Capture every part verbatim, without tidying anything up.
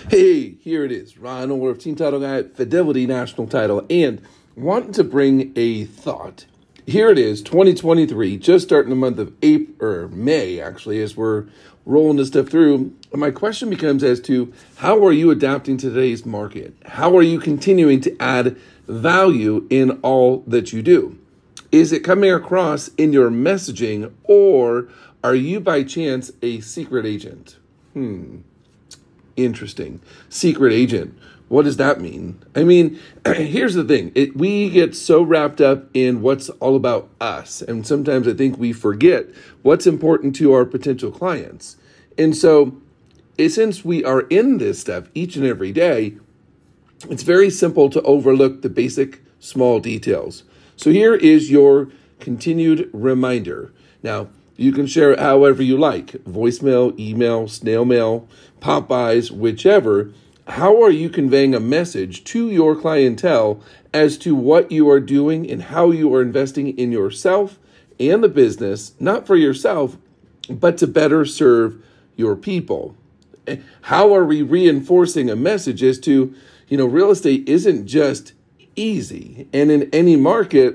Hey, here it is, Ryan Orr of Team Title Guy at Fidelity National Title, and wanting to bring a thought. Here it is, twenty twenty-three, just starting the month of April, or May, actually, as we're rolling this stuff through. And my question becomes as to how are you adapting to today's market? How are you continuing to add value in all that you do? Is it coming across in your messaging, or are you by chance a secret agent? Hmm. Interesting. Secret agent. What does that mean? I mean, here's the thing. It, we get so wrapped up in what's all about us. And sometimes I think we forget what's important to our potential clients. And so since we are in this stuff each and every day, it's very simple to overlook the basic small details. So here is your continued reminder. Now, you can share it however you like, voicemail, email, snail mail, Popeyes, whichever. How are you conveying a message to your clientele as to what you are doing and how you are investing in yourself and the business, not for yourself, but to better serve your people? How are we reinforcing a message as to, you know, real estate isn't just easy, and in any market,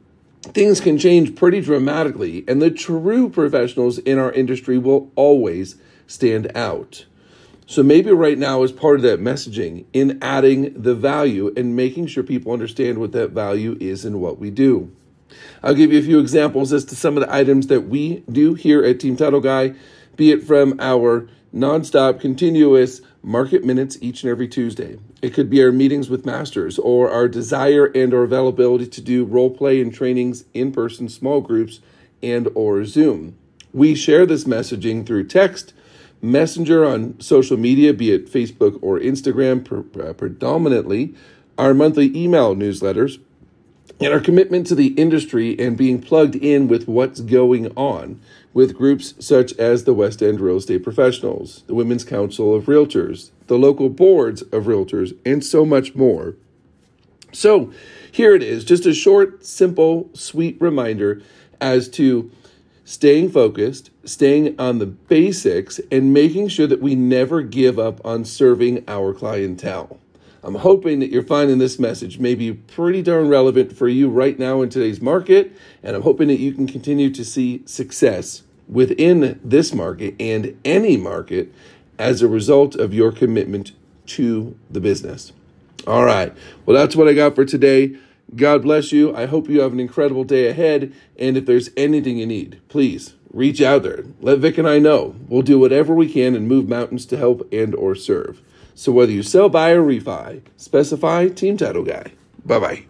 things can change pretty dramatically, and the true professionals in our industry will always stand out. So maybe right now is part of that messaging in adding the value and making sure people understand what that value is and what we do. I'll give you a few examples as to some of the items that we do here at Team Title Guy, be it from our nonstop, continuous market minutes each and every Tuesday. It could be our meetings with masters or our desire and our availability to do role play and trainings in person, small groups, and or Zoom. We share this messaging through text, messenger on social media, be it Facebook or Instagram, pre- predominantly, our monthly email newsletters, and our commitment to the industry and being plugged in with what's going on with groups such as the West End Real Estate Professionals, the Women's Council of Realtors, the local boards of realtors, and so much more. So here it is, just a short, simple, sweet reminder as to staying focused, staying on the basics, and making sure that we never give up on serving our clientele. I'm hoping that you're finding this message may be pretty darn relevant for you right now in today's market, and I'm hoping that you can continue to see success within this market and any market as a result of your commitment to the business. All right. Well, that's what I got for today. God bless you. I hope you have an incredible day ahead. And if there's anything you need, please reach out there. Let Vic and I know. We'll do whatever we can and move mountains to help and or serve. So whether you sell, buy, or refi, specify Team Title Guy. Bye-bye.